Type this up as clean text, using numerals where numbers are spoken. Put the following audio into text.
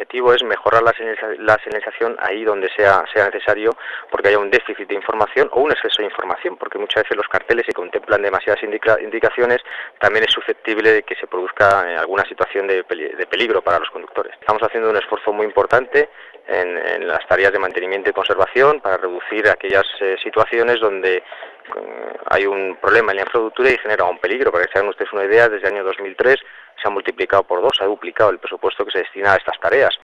objetivo es mejorar la señalización ahí donde sea necesario, porque haya un déficit de información o un exceso de información, porque muchas veces los carteles, si contemplan demasiadas indicaciones, también es susceptible de que se produzca alguna situación de peligro para los conductores. Estamos haciendo un esfuerzo muy importante en las tareas de mantenimiento y conservación para reducir aquellas situaciones donde hay un problema en la infraestructura y genera un peligro. Para que se hagan ustedes una idea, desde el año 2003 se ha multiplicado por 2, se ha duplicado el presupuesto que se destina a estas tareas.